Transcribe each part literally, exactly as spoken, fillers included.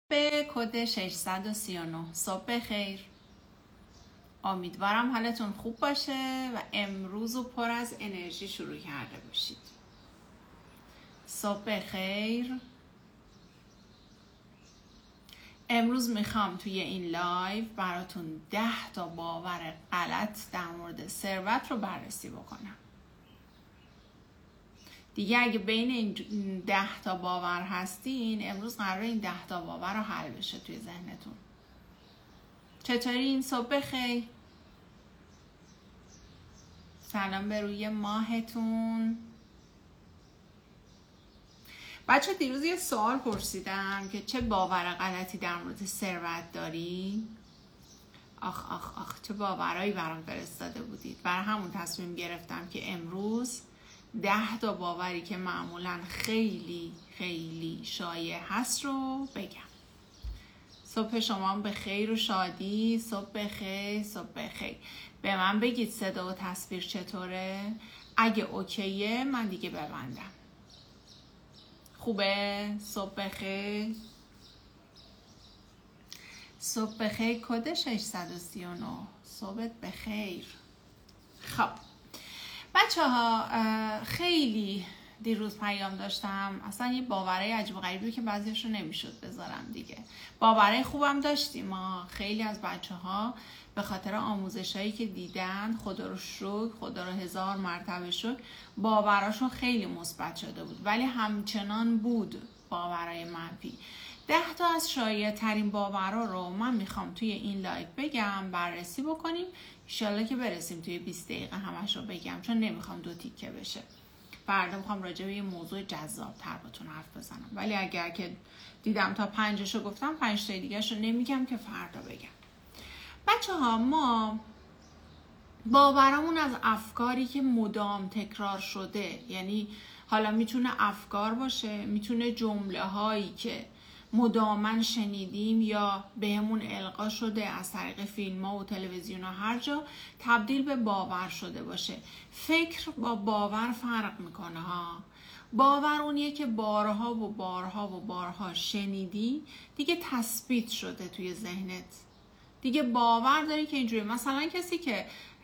به کد ششصد و سی و نه. صبح خیر. امیدوارم حالتون خوب باشه و امروز رو پر از انرژی شروع کرده باشید. صبح خیر. امروز میخوام توی این لایو براتون ده تا باور غلط در مورد ثروت رو بررسی بکنم. دیگه اگه بین این ده تا باور هستین، امروز قراره این ده تا باور رو حل بشه توی ذهنتون. چطوری این صبح خیر؟ سلام به روی ماهتون. بچه دیروز یه سوال پرسیدم که چه باور غلطی در مورد ثروت داری؟ آخ آخ آخ چه باورایی برام فرستاده بودید. برای همون تصمیم گرفتم که امروز ده تا باوری که معمولا خیلی خیلی شایع هست رو بگم. صبح شما به خیر و شادی. صبح خیر. صبح خیر. به من بگید صدا و تصویر چطوره؟ اگه اوکیه من دیگه ببندم. خوبه؟ صبح خیر. صبح خیر. کد ششصد و سی و نه. صبحت بخیر. خب بچه ها، خیلی دیروز پیام داشتم. اصلا یه باورای عجیب و غریبی که بعضیش رو نمیشد بذارم دیگه. باورای خوبم داشتیم ما. خیلی از بچه ها به خاطر آموزش هایی که دیدن، خدا رو شکر، خدا رو هزار مرتبه شکر، باوراشون خیلی مثبت شده بود. ولی همچنان بود باورای منفی. ده تا از شایع ترین باورا رو من میخوام توی این لایو بگم، بررسی بکنیم. انشالله که برسیم توی بیست دقیقه همش رو بگم، چون نمیخوام دو تیکه بشه. فردا میخوام راجع به یه موضوع جذاب تر باتون حرف بزنم. ولی اگر که دیدم تا پنجشو گفتم، پنج تا دیگه‌شو نمیگم که فردا بگم. بچه ها، ما باورامون از افکاری که مدام تکرار شده، یعنی حالا میتونه افکار باشه، میتونه جمله هایی که مدامن شنیدیم یا بهمون القا شده از طریق فیلم ها و تلویزیون ها، هر جا تبدیل به باور شده باشه. فکر با باور فرق میکنه ها. باور اونیه که بارها و بارها و بارها شنیدی، دیگه تثبیت شده توی ذهنت، دیگه باور داری که اینجوری. مثلا کسی که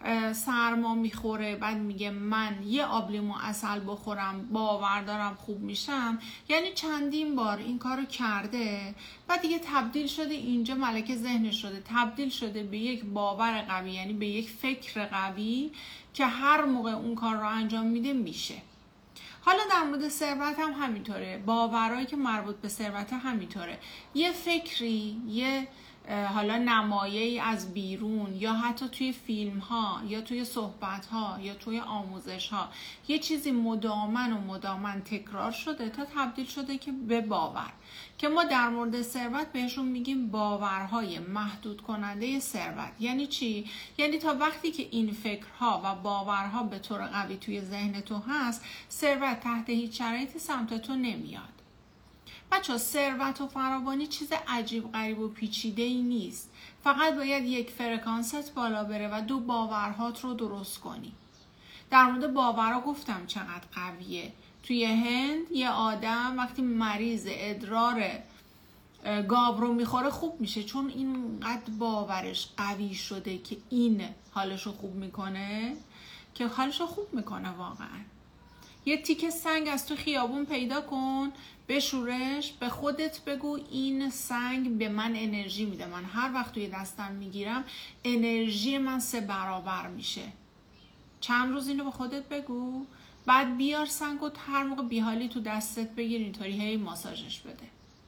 سرما میخوره بعد میگه من یه آب لیمو عسل بخورم باور دارم خوب میشم، یعنی چندین بار این کارو کرده و دیگه تبدیل شده، اینجا ملکه ذهنش شده، تبدیل شده به یک باور قوی، یعنی به یک فکر قوی که هر موقع اون کار رو انجام میده میشه. حالا در مورد ثروت هم همینطوره. باورایی که مربوط به ثروت همینطوره. یه فکری، یه حالا نمایه‌ای از بیرون یا حتی توی فیلم ها یا توی صحبت ها یا توی آموزش ها، یه چیزی مدامن و مدامن تکرار شده تا تبدیل شده که به باور، که ما در مورد ثروت بهشون میگیم باورهای محدود کننده ثروت. یعنی چی؟ یعنی تا وقتی که این فکرها و باورها به طور قوی توی ذهن تو هست، ثروت تحت هیچ شرایطی سمت تو نمیاد. بچه، ثروت و فراوانی چیز عجیب غریب و پیچیده ای نیست. فقط باید یک فرکانست بالا بره و دو باورهات رو درست کنی. در مورد باورها گفتم چقدر قویه. توی هند یه آدم وقتی مریض ادرار گاو رو میخوره خوب میشه، چون اینقدر باورش قوی شده که این حالشو خوب میکنه، که حالشو خوب میکنه واقعا. یه تیکه سنگ از تو خیابون پیدا کن، بشورش، به خودت بگو این سنگ به من انرژی میده، من هر وقت توی دستم میگیرم انرژی من سه برابر میشه. چند روز اینو به خودت بگو، بعد بیار سنگ و هر موقع بیحالی تو دستت بگیر، اینطوری هی ماساژش بده.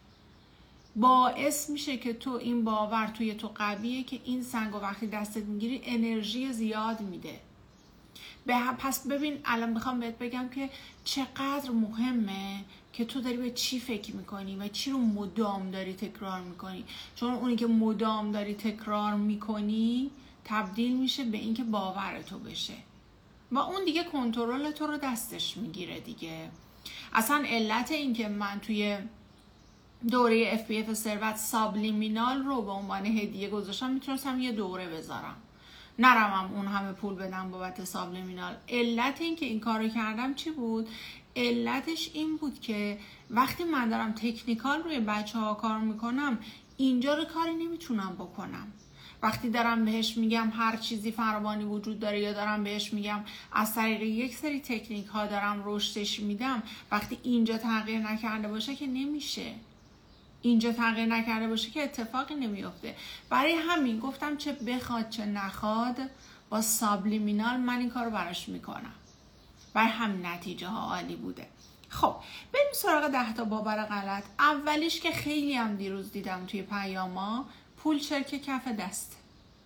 باعث میشه که تو این باور توی تو قویه که این سنگ و وقتی دستت میگیری انرژی زیاد میده. پس ببین، الان میخوام بهت بگم که چقدر مهمه که تو داری به چی فکر میکنی و چی رو مدام داری تکرار میکنی، چون اونی که مدام داری تکرار میکنی تبدیل میشه به این که باور تو بشه و اون دیگه کنترل تو رو دستش میگیره دیگه. اصلا علت این که من توی دوره اف پی اف ثروت سابلیمینال رو به عنوان هدیه گذاشتم، میتونستم یه دوره بذارم، نرمم اون همه پول بدم بابت سابلیمینال. علت این که این کارو کردم چی بود؟ علتش این بود که وقتی من دارم تکنیکال روی بچه ها کار میکنم اینجا رو کاری نمیتونم بکنم. وقتی دارم بهش میگم هر چیزی فراوانی وجود داره یا دارم بهش میگم از طریق یک سری تکنیک ها دارم رشدش میدم، وقتی اینجا تغییر نکرده باشه که نمیشه. اینجا تغییر نکرده باشه که اتفاقی نمیفته. برای همین گفتم چه بخواد چه نخواد با سابلیمینال من این کار رو براش میکنم. برای همین نتیجه ها عالی بوده. خب بریم سراغ ده تا باور غلط. اولیش که خیلی هم دیروز دیدم توی پیاما، پول چرک کف دست.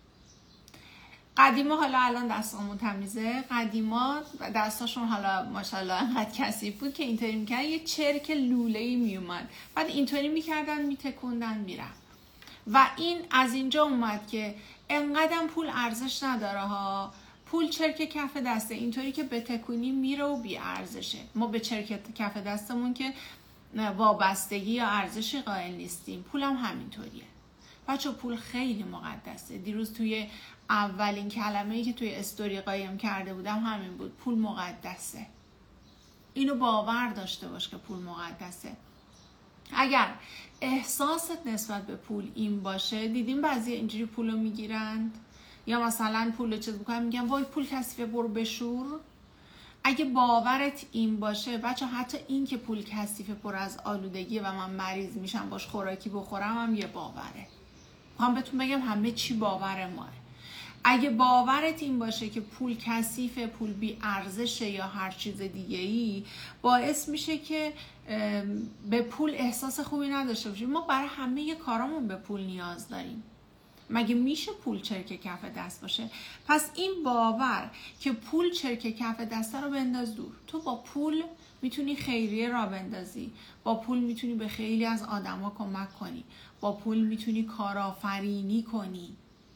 قدیما، حالا الان دستامون تمیزه، قدیما دستاشون حالا ماشاءالله انقدر کثیف بود که اینطوری میکردن یه چرک لوله‌ای میومد، بعد اینطوری میکردن میتکوندن میرن و این از اینجا اومد که انقدر پول ارزش نداره ها. پول چرک کف دسته، اینطوری که بتکونی میره و بی ارزشه. ما به چرک کف دستمون که وابستگی یا ارزشی قائل نیستیم، پولم همینطوریه. بچه پول خیلی مقدسه. دیروز توی اولین کلمه‌ای که توی استوری قایم کرده بودم همین بود، پول مقدسه. اینو باور داشته باش که پول مقدسه. اگر احساست نسبت به پول این باشه، دیدیم بعضی اینجوری پولو میگیرند یا مثلا پولو چیز بکنن میگن وای پول کثیفه برو بشور. اگه باورت این باشه بچه، حتی این که پول کثیفه پر از آلودگیه و من مریض میشم باش خوراکی بخورم هم یه باوره. میخوام بهتون بگم همه چی باور ماه. اگه باورت این باشه که پول کثیفه، پول بی ارزشه یا هر چیز دیگه ای، باعث میشه که به پول احساس خوبی نداشته باشیم. ما برای همه کارامون به پول نیاز داریم. مگه میشه پول چرک کف دست باشه؟ پس این باور که پول چرک کف دست رو بنداز دور. تو با پول میتونی خیریه را بندازی، با پول میتونی به خیلی از آدما کمک کنی، با پول میتونی کارآفرینی کنی،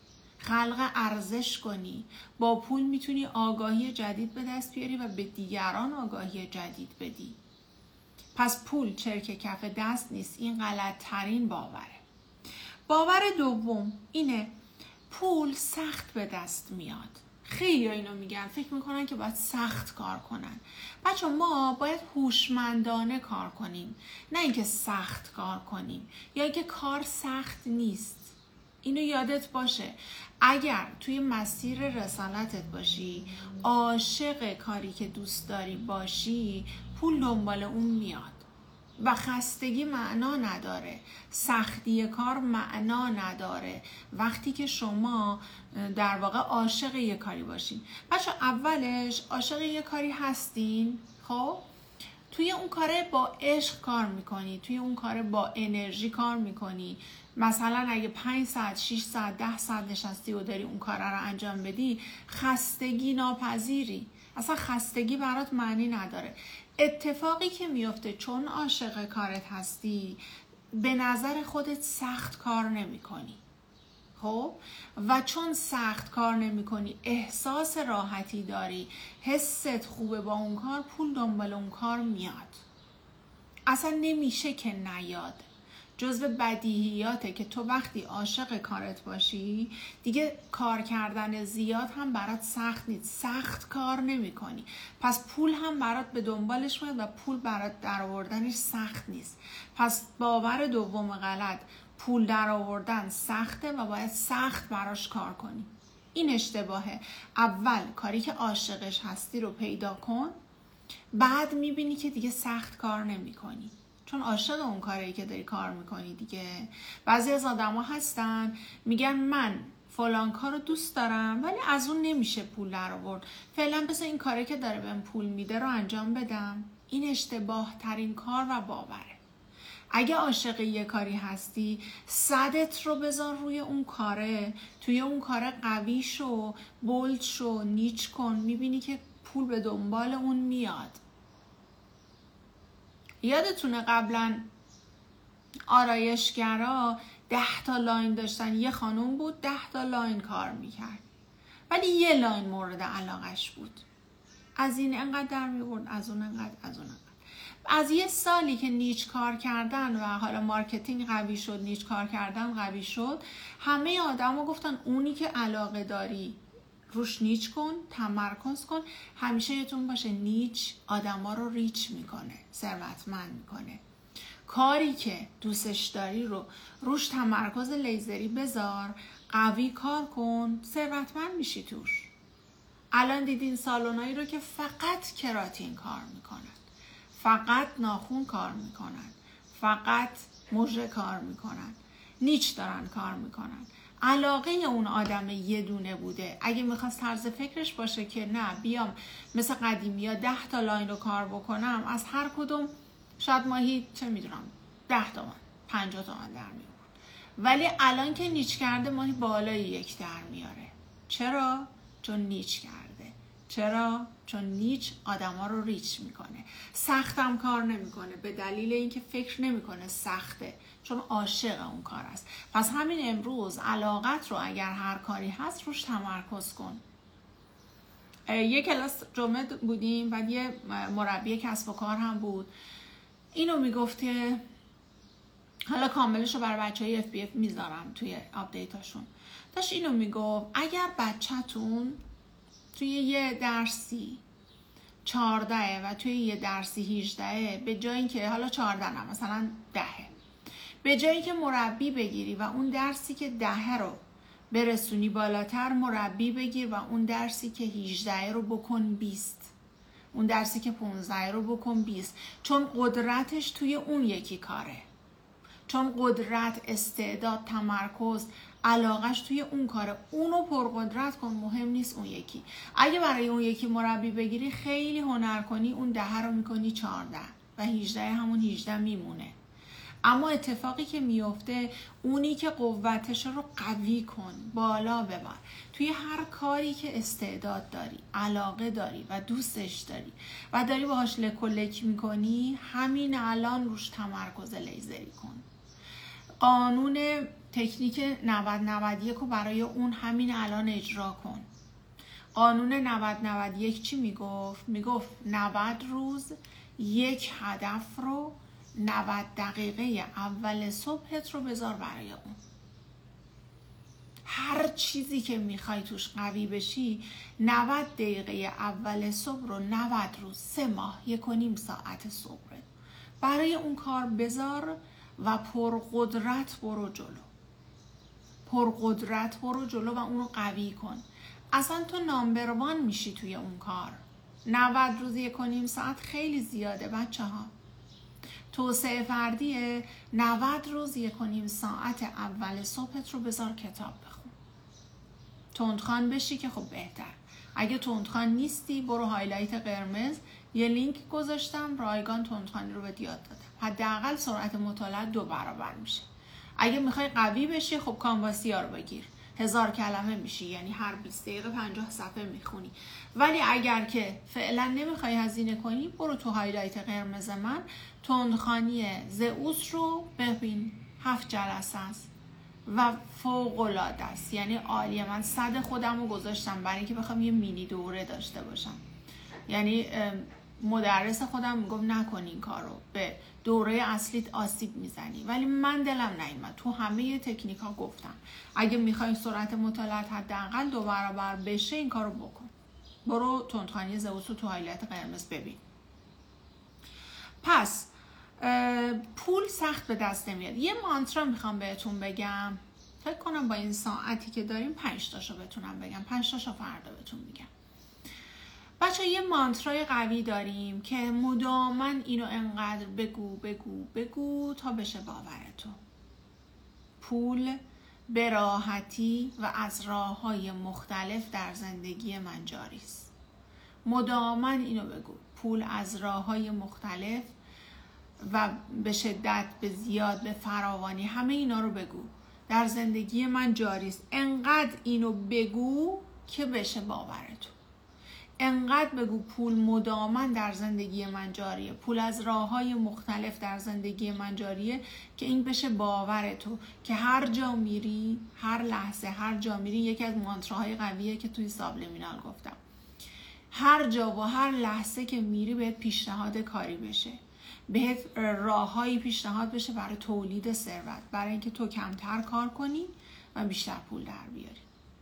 خلق ارزش کنی، با پول میتونی آگاهی جدید به دست بیاری و به دیگران آگاهی جدید بدی. پس پول چرک کف دست نیست. این غلط ترین باوره. باور دوم اینه پول سخت به دست میاد. خیلی ها اینو میگن، فکر میکنن که باید سخت کار کنن. بچه ما باید هوشمندانه کار کنیم، نه اینکه سخت کار کنیم یا اینکه کار سخت نیست. اینو یادت باشه. اگر توی مسیر رسالتت باشی، عاشق کاری که دوست داری باشی، پول دنبال اون میاد و خستگی معنا نداره، سختی کار معنا نداره وقتی که شما در واقع عاشق یه کاری باشین. بچه اولش عاشق یه کاری هستین، خب توی اون کاره با عشق کار میکنی، توی اون کاره با انرژی کار میکنی. مثلا اگه پنج ساعت، شش ساعت، ده ساعت نشستی و داری اون کاره رو انجام بدی، خستگی ناپذیری. اصلا خستگی برات معنی نداره. اتفاقی که میفته چون عاشق کارت هستی، به نظر خودت سخت کار نمی کنی. خب و چون سخت کار نمی کنی، احساس راحتی داری، حست خوبه با اون کار، پول دنبال اون کار میاد. اصلا نمیشه که نیاد. جزو بدیهیاته که تو وقتی عاشق کارت باشی دیگه کار کردن زیاد هم برات سخت نیست، سخت کار نمی کنی. پس پول هم برات به دنبالش میاد و پول برات در آوردنش سخت نیست. پس باور دوم غلط، پول در آوردن سخته و باید سخت براش کار کنی. این اشتباهه. اول کاری که عاشقش هستی رو پیدا کن، بعد میبینی که دیگه سخت کار نمی کنی، چون عاشق اون کاری که داری کار میکنی دیگه. بعضی از آدم ها هستن میگن من فلان کار رو دوست دارم ولی از اون نمیشه پول در آورد، فعلا بذار این کاری که داره بهم پول میده رو انجام بدم. این اشتباه ترین کار و باوره. اگه عاشق یه کاری هستی، صدت رو بذار روی اون کاره، توی اون کاره قوی شو، بولد شو، نیچ کن، میبینی که پول به دنبال اون میاد. یادتونه قبلا آرایشگرا ده تا لاین داشتن، یه خانوم بود ده تا لاین کار میکرد ولی یه لاین مورد علاقش بود، از این انقدر در میبرد، از اون انقدر، از اون انقدر. از یه سالی که نیچ کار کردن و حالا مارکتینگ قوی شد، نیچ کار کردن قوی شد، همه آدم ها گفتن اونی که علاقه داری روش نیچ کن، تمرکز کن. همیشه یادتون باشه نیچ آدما رو ریچ میکنه، ثروتمند میکنه. کاری که دوستش داری رو روش تمرکز لیزری بذار، قوی کار کن، ثروتمند میشی توش. الان دیدین سالونایی رو که فقط کراتین کار میکنن، فقط ناخون کار میکنن، فقط مژه کار میکنن، نیچ دارن کار میکنن. علاقه اون آدم یه دونه بوده. اگه میخواست طرز فکرش باشه که نه بیام مثل قدیمی ها ده تا لاین رو کار بکنم، از هر کدوم شاید ماهی چه میدونم ده تومن پنجاه تومن در میاره، ولی الان که نیچ کرده ماهی بالای یک در میاره. چرا؟ چون نیچ کرده. چرا؟ چون نیچ آدما رو ریچ میکنه. سختم کار نمیکنه به دلیل اینکه فکر نمیکنه سخته، چون عاشق اون کار است. پس همین امروز علاقت رو اگر هر کاری هست روش تمرکز کن. یه کلاس جمعه بودیم و یه مربی کسب و کار هم بود. اینو میگفت که حالا کاملش رو برای بچهای اف بی اف میذارم توی آپدیتاشون. داشت اینو میگفت اگر بچه‌تون توی یه درسی چهارده و توی یه درسی هجده، به جایی که حالا چهارده نه مثلا دهه، به جایی که مربی بگیری و اون درسی که دهه رو برسونی بالاتر، مربی بگیر و اون درسی که هجده رو بکن بیست، اون درسی که پانزده رو بکن بیست، چون قدرتش توی اون یکی کاره، چون قدرت، استعداد، تمرکز، علاقش توی اون کاره. اونو پرقدرت کن، مهم نیست اون یکی. اگه برای اون یکی مربی بگیری خیلی هنر کنی، اون ده رو میکنی چهارده و هجده همون هجده میمونه. اما اتفاقی که میفته اونی که قوتش رو قوی کن، بالا ببر. توی هر کاری که استعداد داری، علاقه داری و دوستش داری و داری باهاش لک و لک میکنی، همین الان روش تمرکز لیزری کن. قانون تکنیک نود نود یک رو برای اون همین الان اجرا کن. قانون نود نود یک چی میگفت؟ میگفت نود روز یک هدف رو نود دقیقه اول صبحت رو بذار برای اون. هر چیزی که میخوای توش قوی بشی، نود دقیقه اول صبح رو نود روز، سه ماه، یک و نیم ساعت صبح برای اون کار بذار و پرقدرت برو جلو. پرقدرت برو جلو و اونو قوی کن. اصلا تو نامبر وان میشی توی اون کار. نود روز یک و نیم ساعت خیلی زیاده بچه ها. توسعه فردیه، نود روز یک و نیم ساعت اول صبحت رو بذار کتاب بخون. تندخوان بشی که خب بهتر. اگه تندخوان نیستی برو هایلایت قرمز، یه لینک گذاشتم، رایگان تندخوانی رو بهت یاد دادم. حداقل سرعت مطالعه دو برابر میشه. اگه میخوای قوی بشی خب کانواسیا رو بگیر، هزار کلمه میشی، یعنی هر بیست دقیقه پنجاه صفحه میخونی. ولی اگر که فعلا نمیخوای هزینه کنی، برو تو هایلایت قرمز من تندخوانی زئوس رو ببین. هفت جلسه است و فوق العاده است، یعنی عالیه. من صد خودم رو گذاشتم برای اینکه بخوام یه مینی دوره داشته باشم. یعنی مدرس خودم میگفت نکن این کار رو، به دوره اصلیت آسیب میزنی، ولی من دلم نیامد. تو همه تکنیک ها گفتم اگه میخوای سرعت مطالعات حداقل دو برابر بشه این کار رو بکن. برو تندخوانی زئوس رو تو هایلایت قرمز ببین. پس پول سخت به دست نمیاد. یه مانترا میخوام بهتون بگم، فکر کنم با این ساعتی که داریم پنج تاشو بتونم بگم، پنج تاشو فردا بهتون میگم. بچه یه مانترای قوی داریم که مداماً اینو انقدر بگو بگو بگو تا بشه باور تو. پول به راحتی و از راه‌های مختلف در زندگی من جاری است. مداماً اینو بگو، پول از راه‌های مختلف و به شدت، به زیاد، به فراوانی، همه اینا رو بگو در زندگی من جاری است. انقدر اینو بگو که بشه باور تو. انقدر بگو پول مداماً در زندگی من جاریه، پول از راه‌های مختلف در زندگی من جاریه، که این بشه باور تو، که هر جا میری، هر لحظه هر جا میری، یکی از مانتراهای قویه که توی سابلیمینال گفتم، هر جا و هر لحظه که میری بهت پیشنهاد کاری بشه، بهت راه‌هایی پیشنهاد بشه برای تولید ثروت، برای اینکه تو کمتر کار کنی و بیشتر پول در بیاری.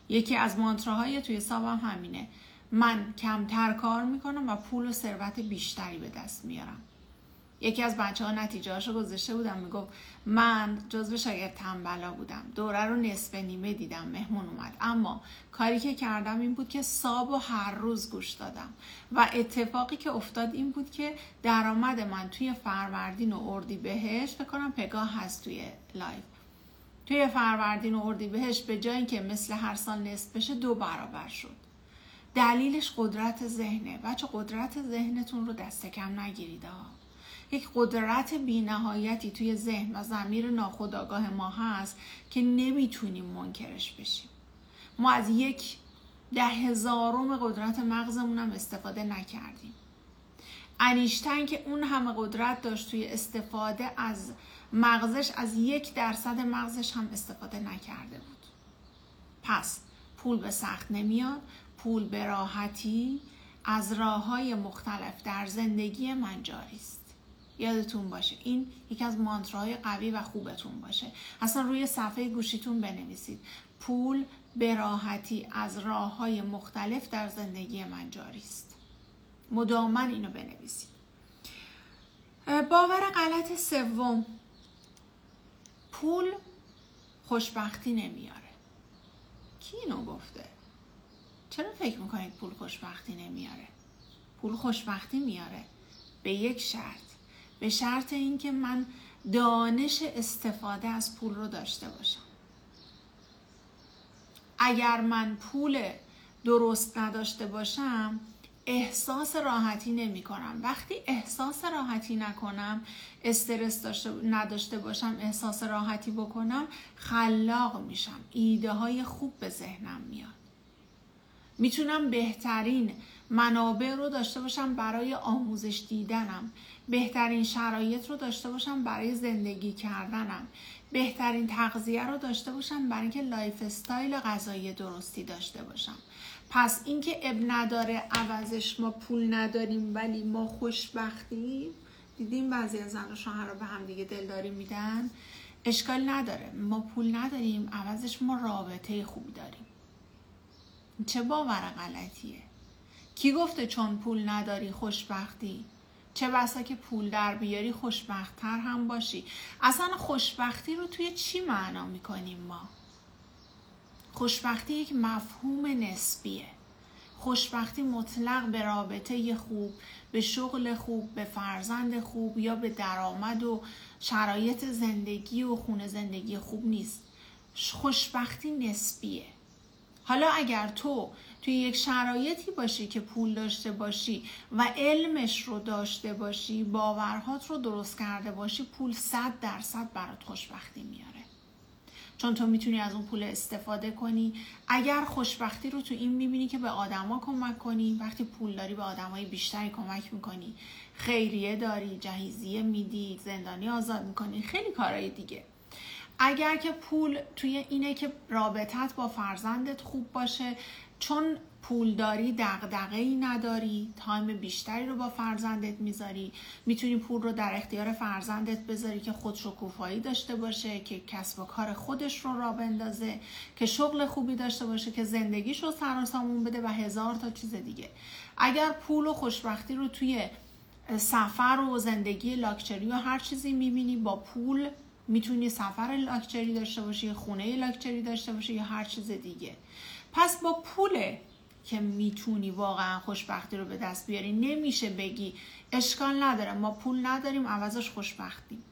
یکی از مانتراهای توی حسابم همینه، من کمتر کار میکنم و پول و ثروت بیشتری به دست میارم. یکی از بچه ها نتیجه هاشو گذاشته بودم، میگفت من جزو شاگرد تنبلا بودم، دوره رو نصف نیمه دیدم، مهمون اومد، اما کاری که کردم این بود که سابو هر روز گوش دادم و اتفاقی که افتاد این بود که درآمد من توی فروردین و اردیبهشت، فکر کنم پگاه هست توی لایو، توی فروردین و اردیبهشت به جای اینکه مثل هر سال نصف بشه دو برابر شد. دلیلش قدرت ذهنه. بچه قدرت ذهنتون رو دست کم نگیرید ها. یک قدرت بی نهایتی توی ذهن و ضمیر ناخودآگاه ما هست که نمیتونیم منکرش بشیم. ما از یک ده هزارم قدرت مغزمون هم استفاده نکردیم. انیشتین که اون همه قدرت داشت توی استفاده از مغزش، از یک درصد مغزش هم استفاده نکرده بود. پس پول به سخت نمیاد، پول به راحتی از راه‌های مختلف در زندگی من جاری است. یادتون باشه این یکی از مانتراهای قوی و خوبتون باشه. اصلا روی صفحه گوشیتون بنویسید پول به راحتی از راه‌های مختلف در زندگی من جاری است. مداوما اینو بنویسید. باور غلط سوم، پول خوشبختی نمیاره. کی اینو گفته؟ چرا فکر میکنید پول خوشبختی نمیاره؟ پول خوشبختی میاره به یک شرط، به شرط اینکه من دانش استفاده از پول رو داشته باشم. اگر من پول درست نداشته باشم احساس راحتی نمی کنم. وقتی احساس راحتی نکنم، استرس داشته نداشته باشم، احساس راحتی بکنم، خلاق میشم، ایده های خوب به ذهنم میاد. میتونم بهترین منابع رو داشته باشم برای آموزش دیدنم، بهترین شرایط رو داشته باشم برای زندگی کردنم، بهترین تغذیه رو داشته باشم برای اینکه لایف استایل غذایی درستی داشته باشم. پس اینکه اب نداره عوضش ما پول نداریم ولی ما خوشبختیم، دیدیم بعضی از زن و شوهرها به هم دیگه دلداری میدن، اشکال نداره، ما پول نداریم عوضش ما رابطه خوبی داریم. چه باور غلطیه؟ کی گفته چون پول نداری خوشبختی؟ چه بسا که پول در بیاری خوشبخت‌تر هم باشی. اصلا خوشبختی رو توی چی معنا میکنیم ما؟ خوشبختی یک مفهوم نسبیه. خوشبختی مطلق به رابطه خوب، به شغل خوب، به فرزند خوب یا به درآمد و شرایط زندگی و خونه زندگی خوب نیست. خوشبختی نسبیه. حالا اگر تو توی یک شرایطی باشی که پول داشته باشی و علمش رو داشته باشی، باورهات رو درست کرده باشی، پول صد درصد برات خوشبختی میاره. چون تو میتونی از اون پول استفاده کنی. اگر خوشبختی رو تو این میبینی که به آدما کمک کنی، وقتی پول داری به آدمای بیشتری کمک میکنی، خیریه داری، جهیزیه میدی، زندانی آزاد میکنی، خیلی کارهای دیگه. اگر که پول توی اینه که رابطت با فرزندت خوب باشه، چون پول داری دغدغه‌ای نداری، تایم بیشتری رو با فرزندت میذاری، میتونی پول رو در اختیار فرزندت بذاری که خودشکوفایی داشته باشه، که کسب و کار خودش رو راه بندازه، که شغل خوبی داشته باشه، که زندگیش رو سر و سامون بده و هزار تا چیز دیگه. اگر پول و خوشبختی رو توی سفر و زندگی لاکچری و هر چیزی میبینی، با پول میتونی سفر لاکچری داشته باشی، خونه لاکچری داشته باشی یا هر چیز دیگه. پس با پوله که میتونی واقعا خوشبختی رو به دست بیاری. نمیشه بگی اشکال نداره ما پول نداریم عوضش خوشبختیم.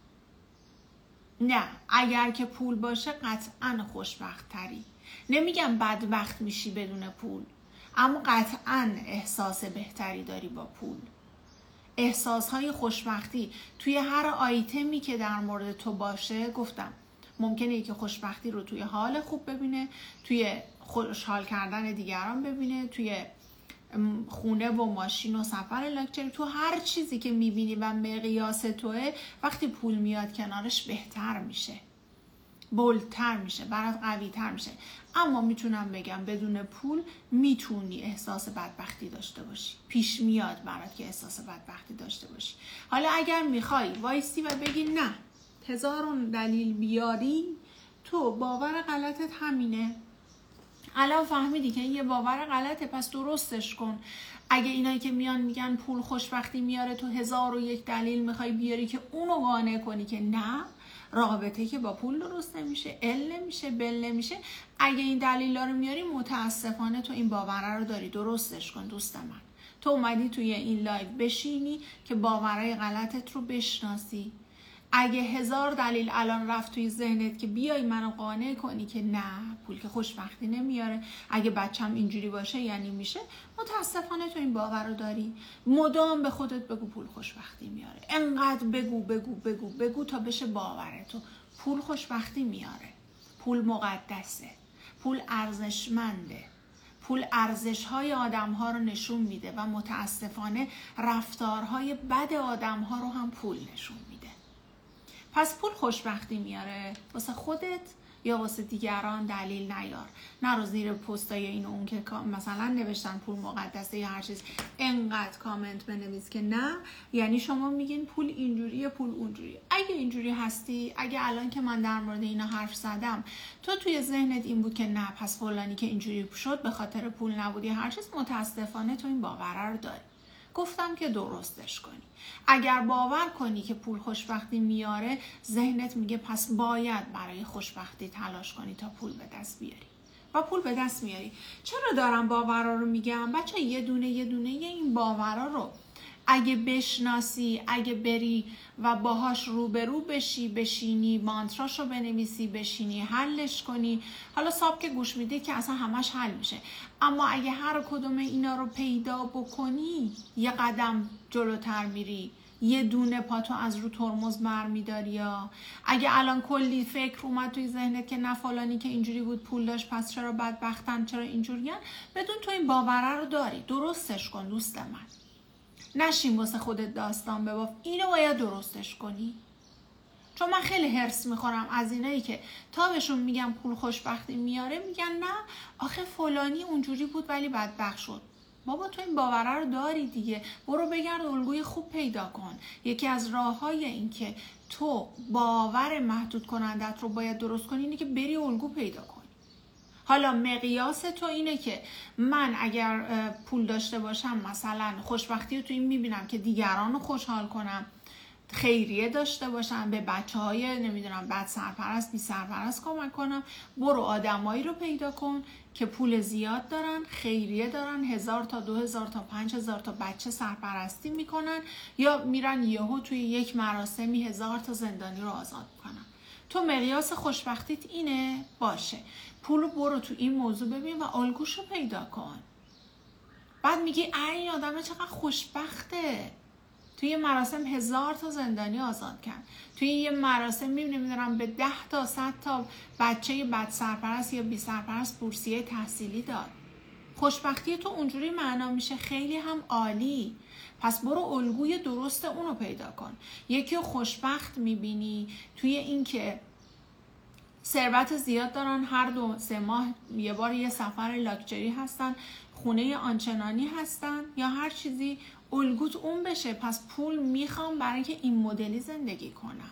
نه، اگر که پول باشه قطعا خوشبخت تری. نمیگم بدبخت میشی بدون پول، اما قطعا احساس بهتری داری با پول. احساسهای خوشبختی توی هر آیتمی که در مورد تو باشه، گفتم ممکنه که خوشبختی رو توی حال خوب ببینه، توی خوشحال کردن دیگران ببینه، توی خونه و ماشین و سفر لاکچری، تو هر چیزی که میبینی و مقیاس توه، وقتی پول میاد کنارش بهتر میشه، بولتر میشه، برات قوی تر میشه. اما میتونم بگم بدون پول میتونی احساس بدبختی داشته باشی، پیش میاد برات که احساس بدبختی داشته باشی. حالا اگر میخوای وایسی و بگی نه، هزارون دلیل بیاری، تو باور غلطت همینه، الان فهمیدی که یه باور غلطه، پس درستش کن. اگه اینایی که میان میگن پول خوشبختی میاره، تو هزار و یک دلیل میخوای بیاری که اونو قانع کنی که نه، رابطه که با پول درست نمیشه، ال نمیشه، بل نمیشه. اگه این دلیلا رو میاری، متاسفانه تو این باوره رو داری، درستش کن دوست من. تو اومدی توی این لایو بشینی که باورهای غلطت رو بشناسی. اگه هزار دلیل الان رفت توی ذهنت که بیای منو قانع کنی که نه پول که خوشبختی نمیاره، اگه بچم اینجوری باشه یعنی میشه، متاسفانه تو این باور رو داری. مدام به خودت بگو پول خوشبختی میاره، انقدر بگو بگو بگو بگو تا بشه باور تو. پول خوشبختی میاره، پول مقدسه، پول ارزشمنده، پول ارزش‌های آدم‌ها رو نشون میده و متاسفانه رفتارهای بد آدم‌ها رو هم پول نشون میده. پس پول خوشبختی میاره، واسه خودت یا واسه دیگران دلیل نیار. نرو زیر پستای این و اون که مثلا نوشتن پول مقدسه یا هر چیز انقدر کامنت بنویس که نه یعنی شما میگین پول اینجوریه پول اونجوریه. اگه اینجوری هستی، اگه الان که من در مورد اینا حرف زدم تو توی ذهنت این بود که نه پس فلانی که اینجوری شد به خاطر پول نبودی هر چیز، متاسفانه تو این باور رو داری. گفتم که درستش کنی. اگر باور کنی که پول خوشبختی میاره، ذهنت میگه پس باید برای خوشبختی تلاش کنی تا پول به دست بیاری و پول به دست میاری. چرا دارم باورا رو میگم؟ بچه یه دونه یه دونه یه این باورا رو اگه بشناسی، اگه بری و باهاش روبرو بشی، بشینی مانتراشو بنویسی، بشینی حلش کنی، حالا صاحب که گوش میده که اصلا همش حل میشه، اما اگه هر کدوم اینا رو پیدا بکنی یه قدم جلوتر میری، یه دونه پاتو از رو ترمز برمیداری. یا اگه الان کلی فکر اومد توی ذهنت که نه فلانی که اینجوری بود پول داشت پس چرا بدبختن، چرا اینجوریان، بدون تو این باوره رو داری، درستش کن دوست من. نشین واسه خودت داستان بباف، اینو باید درستش کنی. چون من خیلی هرس میخورم از اینایی که تا بهشون میگم پول خوشبختی میاره میگن نه آخه فلانی اونجوری بود ولی بدبخت شد. بابا تو این باوره رو داری دیگه، برو بگرد الگوی خوب پیدا کن. یکی از راههای این که تو باور محدود کنندت رو باید درست کنی اینه که بری الگو پیدا کن. حالا مقیاس تو اینه که من اگر پول داشته باشم مثلا خوشبختی رو تو این میبینم که دیگران رو خوشحال کنم، خیریه داشته باشم، به بچه های نمیدونم بد سرپرست بی سرپرست کمک کنم. برو آدمایی رو پیدا کن که پول زیاد دارن، خیریه دارن، هزار تا دو هزار تا پنج هزار تا بچه سرپرستی میکنن یا میرن یهو توی یک مراسمی هزار تا زندانی رو آزاد کنن. تو مقیاس خوشبختیت اینه باشه، پولو برو تو این موضوع ببین و الگوشو پیدا کن. بعد میگی ای این آدمه چقدر خوشبخته، توی یه مراسم هزار تا زندانی آزاد کرد، توی یه مراسم نمیدونم به ده تا صد تا بچه بد سرپرست یا بی سرپرست بورسیه تحصیلی داد. خوشبختی تو اونجوری معنا میشه خیلی هم عالی. پس برو الگوی درست اونو پیدا کن. یکی رو خوشبخت میبینی توی این که ثروت زیاد دارن، هر دو سه ماه یه بار یه سفر لاکچری هستن، خونه آنچنانی هستن یا هر چیزی، الگوت اون بشه. پس پول میخوام برای که این مدلی زندگی کنم.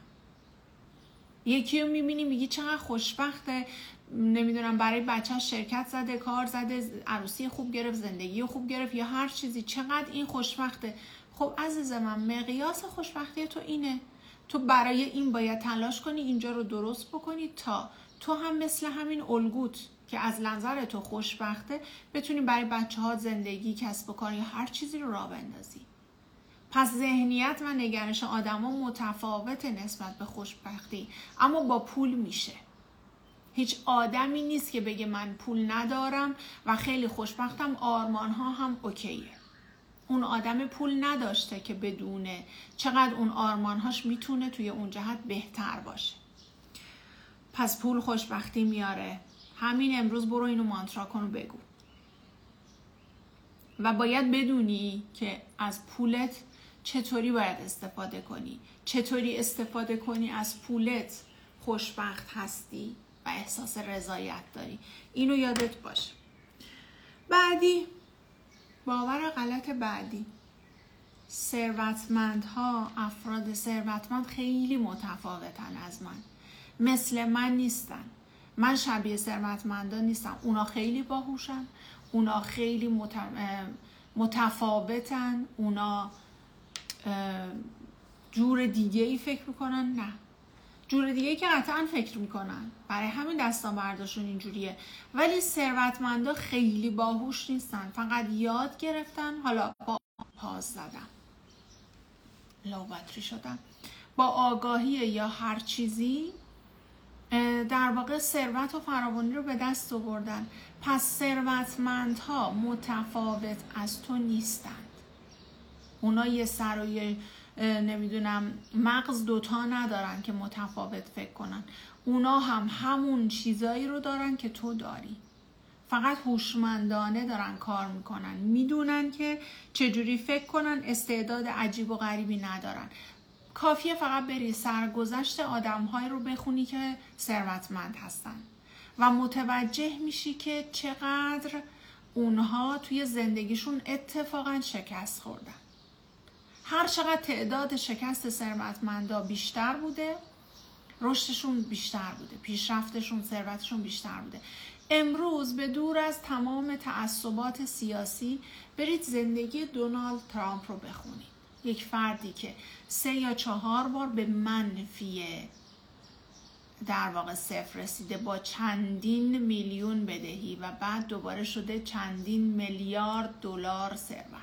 یکی رو میبینی میگی چقدر خوشبخته، نمیدونم برای بچه شرکت زده، کار زده، عروسی خوب گرفت، زندگی خوب گرفت یا هر چیزی، چقدر این خوشبخته. خب عزیز من مقیاس خوشبختی تو اینه، تو برای این باید تلاش کنی اینجا رو درست بکنی تا تو هم مثل همین الگوت که از نظر تو خوشبخته بتونی برای بچه ها زندگی، کسب و کار یا هر چیزی رو راه بندازی. پس ذهنیت و نگرش آدم ها متفاوته نسبت به خوشبختی، اما با پول میشه. هیچ آدمی نیست که بگه من پول ندارم و خیلی خوشبختم، آرمان ها هم اوکیه. اون آدم پول نداشته که بدونه چقدر اون آرمانهاش میتونه توی اون جهت بهتر باشه. پس پول خوشبختی میاره. همین امروز برو اینو مانترا کن و بگو. و باید بدونی که از پولت چطوری باید استفاده کنی. چطوری استفاده کنی از پولت خوشبخت هستی و احساس رضایت داری. اینو یادت باشه. بعدی، باور غلط بعدی، ثروتمندها، افراد ثروتمند خیلی متفاوتن از من، مثل من نیستن. من شبیه ثروتمندان نیستم. اونا خیلی باهوشن، اونا خیلی متفاوتن، اونا جور دیگه ای فکر میکنن. نه، جور دیگه ای که قطعا فکر میکنن، برای همین دستاوردشون اینجوریه. ولی ثروتمندا خیلی باهوش نیستن، فقط یاد گرفتن. حالا با پاز زدم، لو باتری شدم، با آگاهی یا هر چیزی در واقع ثروت و فراوانی رو به دست آوردن. پس ثروتمندها متفاوت از تو نیستند. اونا یه سر و یه نمیدونم مغز دوتا ندارن که متفاوت فکر کنن. اونا هم همون چیزایی رو دارن که تو داری، فقط هوشمندانه دارن کار میکنن، میدونن که چجوری فکر کنن، استعداد عجیب و غریبی ندارن. کافیه فقط بری سرگذشت آدم‌هایی رو بخونی که ثروتمند هستن و متوجه میشی که چقدر اونها توی زندگیشون اتفاقا شکست خوردن. هر چقدر تعداد شکست ثروتمندا بیشتر بوده، رشدشون بیشتر بوده، پیشرفتشون، ثروتشون بیشتر بوده. امروز به دور از تمام تعصبات سیاسی برید زندگی دونالد ترامپ رو بخونید. یک فردی که سه یا چهار بار به منفی در واقع صفر رسیده با چندین میلیون بدهی و بعد دوباره شده چندین میلیارد دلار ثروت.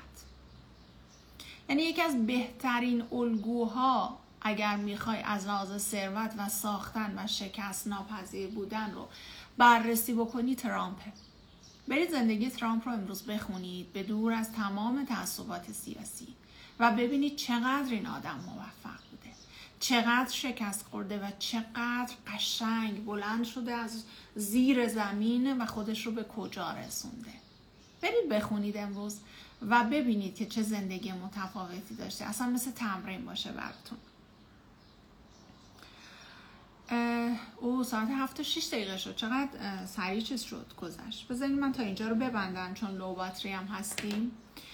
یعنی یکی از بهترین الگوها اگر میخوای از لحاظ ثروت و ساختن و شکست ناپذیر بودن رو بررسی بکنی، ترامپه. برید زندگی ترامپ رو امروز بخونید به دور از تمام تعصبات سیاسی و ببینید چقدر این آدم موفق بوده، چقدر شکست خورده و چقدر قشنگ بلند شده از زیر زمین و خودش رو به کجا رسونده. برید بخونید امروز و ببینید که چه زندگی متفاوتی داشته. اصلا مثل تمرین باشه براتون. او ساعت هفت و شیش دقیقه شد. چقدر سریع چیز شد گذشت. بذارید من تا اینجا رو ببندم چون لو باتری هم هستیم.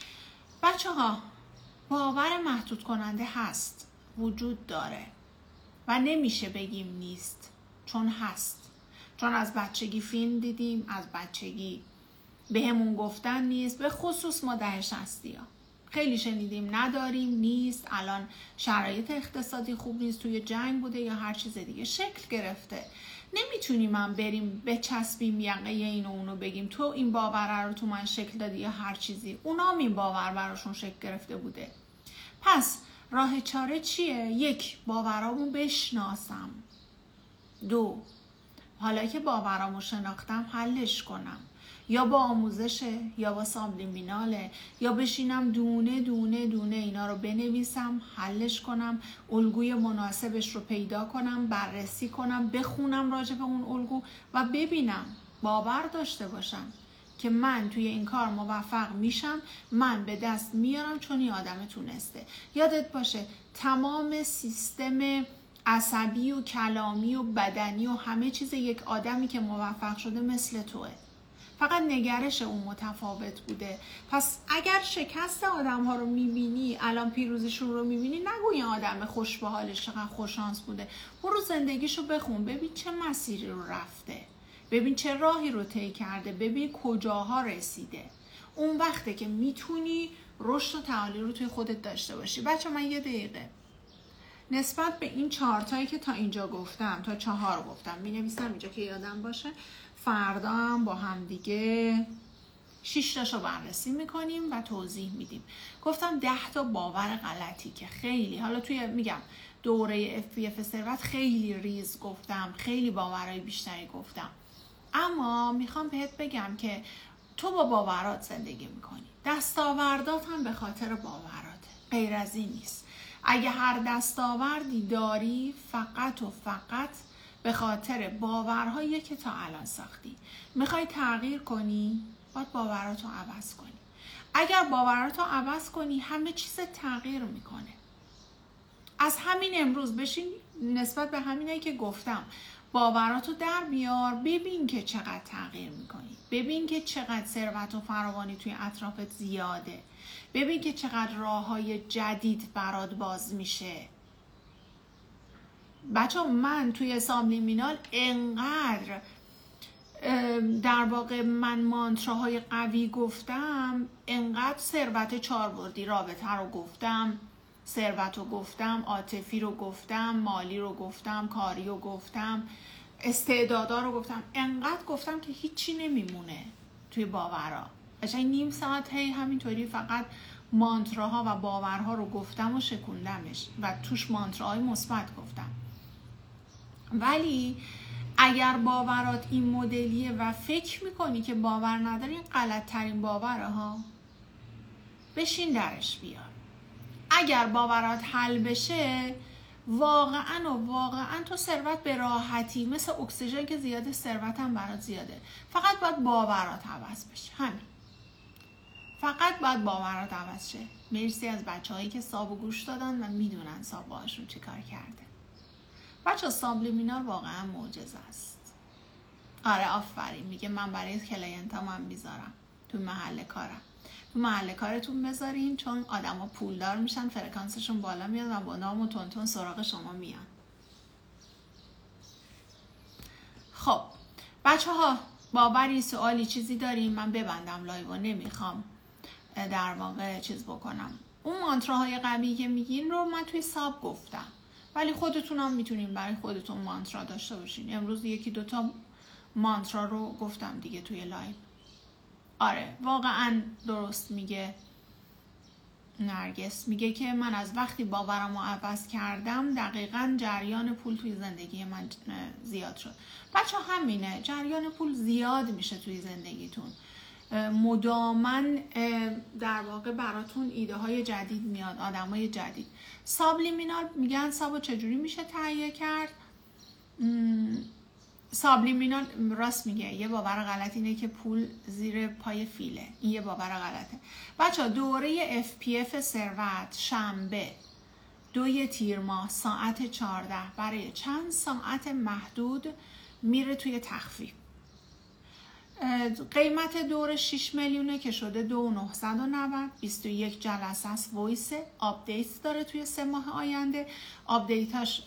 بچه ها، باور محدود کننده هست، وجود داره و نمیشه بگیم نیست، چون هست. چون از بچگی فیلم دیدیم، از بچگی به همون گفتن نیست، به خصوص ما ده شصتی ها خیلی شنیدیم نداریم، نیست، الان شرایط اقتصادی خوب نیست، توی جنگ بوده یا هر چیز دیگه شکل گرفته. نمیتونیم هم بریم بچسبیم یقه اینو اونو بگیم تو این باور رو تو من شکل دادی یا هر چیزی. اونا هم این باور براشون شکل گرفته بوده. پس راه چاره چیه؟ یک، باورامو بشناسم. دو، حالا که باورامو شناختم حلش کنم، یا با آموزشه یا با سابلیمیناله، یا بشینم دونه دونه دونه اینا رو بنویسم، حلش کنم، الگوی مناسبش رو پیدا کنم، بررسی کنم، بخونم راجع به اون الگو و ببینم، باور داشته باشم که من توی این کار موفق میشم، من به دست میارم چون این آدم تونسته. یادت باشه تمام سیستم عصبی و کلامی و بدنی و همه چیز یک آدمی که موفق شده مثل توه، فقط نگرش اون متفاوت بوده. پس اگر شکست آدم ها رو میبینی، الان پیروزیشون رو میبینی، نگو این آدم خوش به حالش چقدر خوششانس بوده. برو زندگیشو بخون، ببین چه مسیری رو رفته، ببین چه راهی رو طی کرده، ببین کجاها رسیده. اون وقته که میتونی رشد و تعالی رو توی خودت داشته باشی. بچه من یه دقیقه نسبت به این چارتایی که تا اینجا گفتم، تا چهار گفتم، می نویسم اینجا که یادم باشه. فردا هم با هم دیگه شش تاشو بررسی میکنیم و توضیح میدیم. گفتم ده تا باور غلطی که خیلی، حالا توی میگم دوره اف پی اف ثروت خیلی ریز گفتم، خیلی باورهای بیشتری گفتم، اما میخوام بهت بگم که تو با باورات زندگی میکنی، دستاوردات هم به خاطر باوراته، غیر از این نیست. اگه هر دستاوردی داری فقط و فقط به خاطر باورهایی که تا الان ساختی. میخوای تغییر کنی، باید باوراتو عوض کنی. اگر باوراتو عوض کنی همه چیز تغییر میکنه. از همین امروز بشین نسبت به همینایی که گفتم باوراتو در بیار، ببین که چقدر تغییر میکنی، ببین که چقدر ثروت و فراوانی توی اطرافت زیاده، ببین که چقدر راههای جدید برات باز میشه. بچه من توی سابلیمینال انقدر در واقع من مانتراهای قوی گفتم، انقدر ثروت چاربردی رابطه رو گفتم، ثروت رو گفتم، عاطفی رو گفتم، مالی رو گفتم، کاری رو گفتم، استعدادا رو گفتم، انقدر گفتم که هیچی نمیمونه توی باورها. قشنگ نیم ساعت هی همینطوری فقط مانتراها و باورها رو گفتم و شکوندمش و توش مانتراهای مثبت گفتم. ولی اگر باورات این مدلیه و فکر میکنی که باور نداری، این غلط ترین باوره ها. بشین درش بیار. اگر باورات حل بشه، واقعا و واقعا تو ثروت به راحتی، مثل اکسیژن که زیاده ثروت هم برات زیاده. فقط باید باورات عوض بشه. همین. فقط باید باورات عوض شه. مرسی از بچه هایی که ساب و گوش دادن و میدونن ساب باهاشون چی کار کرده. بچه سابلیمینال واقعا معجزه است. آره آفرین. میگه من برای کلاینتام هم میذارم تو محل کارم. تو محل کارتون بذارین، چون آدما پولدار میشن، فرکانسشون بالا میاد و با نام و تونتون سراغ شما میان. خب بچه ها، باوری، سوالی، چیزی داریم؟ من ببندم لایو، نمیخوام در واقع چیز بکنم. اون مانتراهای قوی که میگین رو من توی ساب گفتم، ولی خودتون هم میتونین برای خودتون مانترا داشته باشین. امروز یکی دوتا مانترا رو گفتم دیگه توی لایو. آره واقعا درست میگه نرگس، میگه که من از وقتی باورم رو عوض کردم دقیقاً جریان پول توی زندگی من زیاد شد. بچه همینه، جریان پول زیاد میشه توی زندگیتون، مداماً در واقع براتون ایده های جدید میاد، آدم های جدید. سابلیمینال میگن سابو چجوری میشه تهیه کرد؟ سابلیمینال راست میگه، یه باور غلط اینه که پول زیر پای فیله. این یه باور غلطه. بچه دوره اف پی اف ثروت شنبه دوی تیر ماه ساعت چهارده برای چند ساعت محدود میره توی تخفیف. قیمت دور شش میلیونه که شده دو و نهصد و نود. بیست و یک جلسه است، وایس آپدیت داره توی سه ماه آینده. آپدیتاش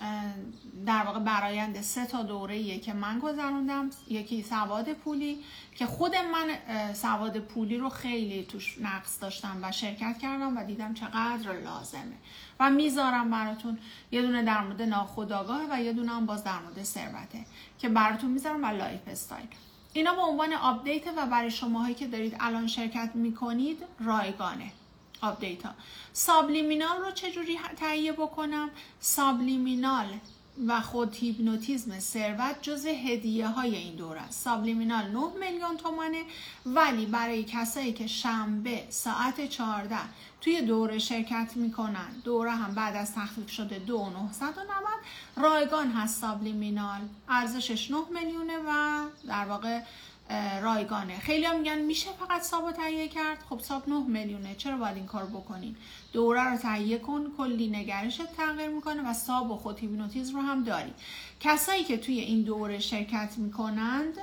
در واقع برآینده سه تا دوره‌ایه که من گذروندم. یکی سواد پولی که خود من سواد پولی رو خیلی توش نقص داشتم و شرکت کردم و دیدم چقدر لازمه و میذارم براتون. یه دونه در مورد ناخودآگاه و یه دونه هم باز در مورد ثروته که براتون میذارم و لایف استایل. اینا به عنوان آپدیت و برای شماهایی که دارید الان شرکت میکنید رایگانه آپدیت ها. سابلیمینال رو چجوری تهیه بکنم؟ سابلیمینال و خود هیپنوتیزم ثروت جزو هدیه های این دوره است. سابلیمینال نه میلیون تومانه، ولی برای کسایی که شنبه ساعت چهارده توی دوره شرکت میکنن، دوره هم بعد از تخفیف شده دو و نهصد و نود، رایگان هست. سابلیمینال ارزشش نه میلیونه و در واقع رایگانه. خیلی هم میگن میشه فقط ساب رو تهیه کرد. خب ساب نه میلیونه، چرا باید این کار بکنین؟ دوره رو تهیه کن، کلی نگرشت تغییر میکنه و ساب و خود هیپنوتیزم رو هم داری. کسایی که توی این دوره شرکت میکنند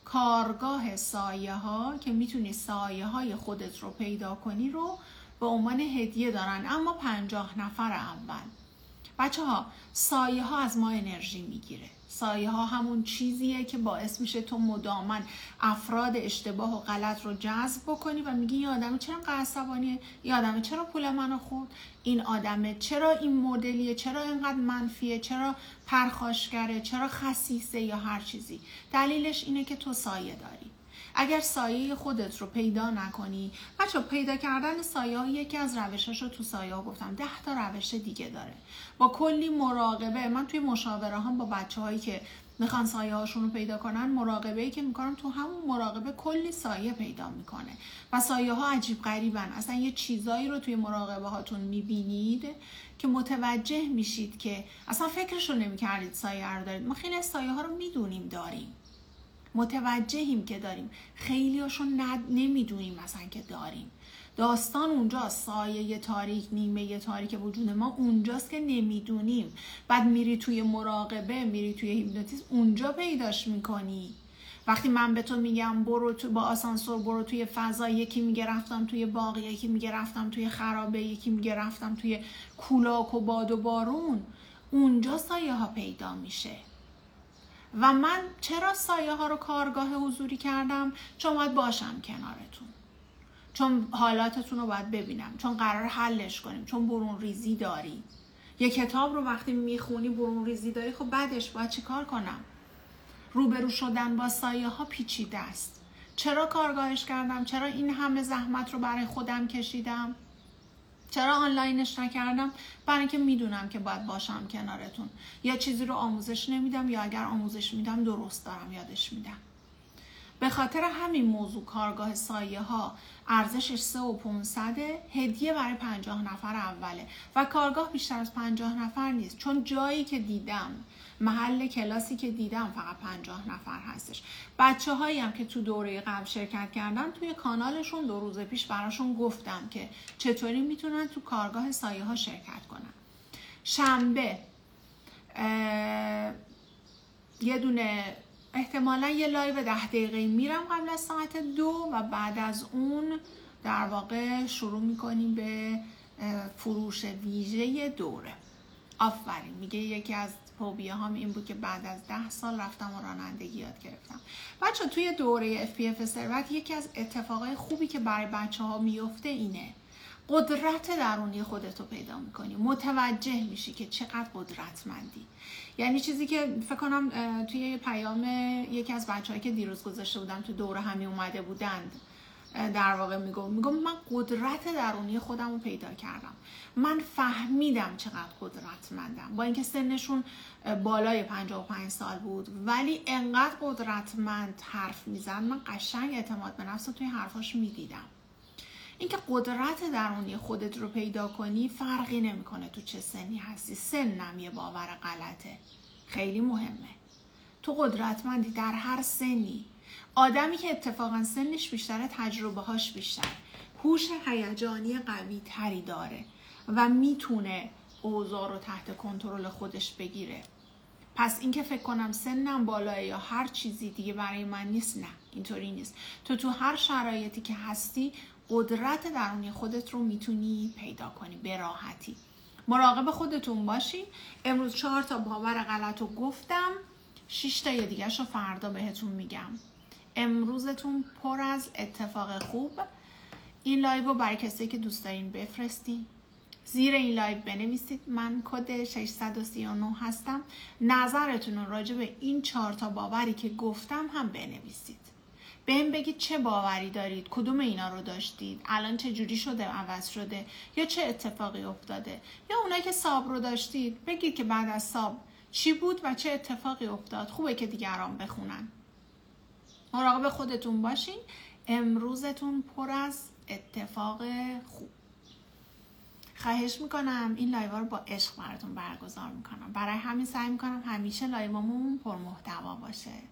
کارگاه سایه ها که میتونی سایه های خودت رو پیدا کنی رو به عنوان هدیه دارن، اما پنجاه نفر اول. بچه ها سایه ها از ما انرژی میگیره. سایه ها همون چیزیه که باعث میشه تو مداماً افراد اشتباه و غلط رو جذب بکنی و میگی این آدم چرا عصبانیه، این آدم چرا پول منو خورد، این آدم چرا این مدلیه، چرا اینقدر منفیه، چرا پرخاشگره، چرا خسیسه یا هر چیزی. دلیلش اینه که تو سایه داری. اگر سایه خودت رو پیدا نکنی، بچه پیدا کردن سایه ها یکی از روشاش رو تو سایه ها گفتم، ده تا روش دیگه داره با کلی مراقبه. من توی مشاوره هم با بچه هایی که میخوان سایه هاشون رو پیدا کنن، مراقبه‌ای که میکنم تو همون مراقبه کلی سایه پیدا میکنه و سایه ها عجیب غریبن. اصلا یه چیزایی رو توی مراقبه هاتون میبینید که متوجه میشید که اصلا فکرشو نمیکردید سایه رو دارید. ما خیلی سایه ها رو میدونیم داریم، متوجهیم که داریم، خیلی هاشون نمیدونیم مثلا که داریم. داستان اونجاست، سایه تاریک، نیمه تاریک وجود ما اونجاست که نمیدونیم. بعد میری توی مراقبه، میری توی هیپنوتیزم، اونجا پیداش میکنی. وقتی من به تو میگم برو تو با آسانسور برو توی فضا، یکی میگه رفتم توی باغ، یکی میگه رفتم توی خرابه، یکی میگه رفتم توی کولاک و باد و بارون، اونجا سایه ها پیدا میشه. و من چرا سایه ها رو کارگاه حضوری کردم؟ چون باید باشم کنارتون، چون حالاتتون رو باید ببینم، چون قرار حلش کنیم، چون برون ریزی داری. یه کتاب رو وقتی میخونی برون ریزی داری، خب بعدش باید چی کار کنم؟ روبرو شدن با سایه ها پیچیده است. چرا کارگاهش کردم؟ چرا این همه زحمت رو برای خودم کشیدم؟ چرا آنلاینش نکردم؟ برای اینکه میدونم که باید باشم کنارتون. یا چیزی رو آموزش نمیدم، یا اگر آموزش میدم درست دارم یادش میدم. به خاطر همین موضوع کارگاه سایه ها ارزشش سه و پونصده، هدیه برای پنجاه نفر اوله و کارگاه بیشتر از پنجاه نفر نیست، چون جایی که دیدم، محل کلاسی که دیدم فقط پنجاه نفر هستش. بچه هایی هم که تو دوره قبل شرکت کردن، توی کانالشون دو روز پیش براشون گفتم که چطوری میتونن تو کارگاه سایه ها شرکت کنن. شنبه یه دونه احتمالا یه لایو ده دقیقه میرم قبل از ساعت دو و بعد از اون در واقع شروع میکنیم به فروش ویژه دوره. آفرین، میگه یکی از فوبیا هم این بود که بعد از ده سال رفتم و رانندگی یاد گرفتم. بچه توی دوره اف پی اف ثروت یکی از اتفاقای خوبی که برای بچه ها میفته اینه، قدرت درونی خودتو پیدا میکنی، متوجه میشی که چقدر قدرتمندی. یعنی چیزی که فکر کنم توی پیام یکی از بچه‌هایی که دیروز گذاشته بودم تو دوره همین اومده بودند، در واقع میگم میگم من قدرت درونی خودم رو پیدا کردم. من فهمیدم چقدر قدرتمندم، با اینکه سنشون بالای پنجاه و پنج سال بود ولی انقدر قدرتمند حرف میزن، من قشنگ اعتماد به نفس رو توی حرفاش میدیدم. اینکه قدرت درونی خودت رو پیدا کنی فرقی نمیکنه تو چه سنی هستی. سنم یه باور غلطه، خیلی مهمه. تو قدرتمندی در هر سنی. آدمی که اتفاقا سنش بیشتره، تجربه هاش بیشتر، هوش هیجانی قوی تری داره و میتونه اوضاع رو تحت کنترل خودش بگیره. پس اینکه فکر کنم سنم بالاه یا هر چیزی دیگه برای من نیست، نه، اینطوری نیست. تو تو هر شرایطی که هستی قدرت درونی خودت رو میتونی پیدا کنی به راحتی. مراقب خودتون باشی. امروز چهار تا باور غلط رو گفتم، شش تا یه دیگه شو فردا بهتون میگم. امروزتون پر از اتفاق خوب. این لایو رو برای کسی که دوست دارین بفرستین. زیر این لایو بنویسید من کد ششصد و سی و نه هستم. نظرتون رو راجع به این چهار تا باوری که گفتم هم بنویسید. بهم بگید چه باوری دارید، کدوم اینا رو داشتید، الان چه جوری شده عوض شده یا چه اتفاقی افتاده، یا اونایی که ساب رو داشتید بگید که بعد از ساب چی بود و چه اتفاقی افتاد. خوبه که دیگران بخونن. مراقب خودتون باشین. امروزتون پر از اتفاق خوب. خواهش میکنم این لایو رو با عشق براتون برگزار میکنم. برای همین سعی میکنم همیشه لایوامون پر محتوا باشه.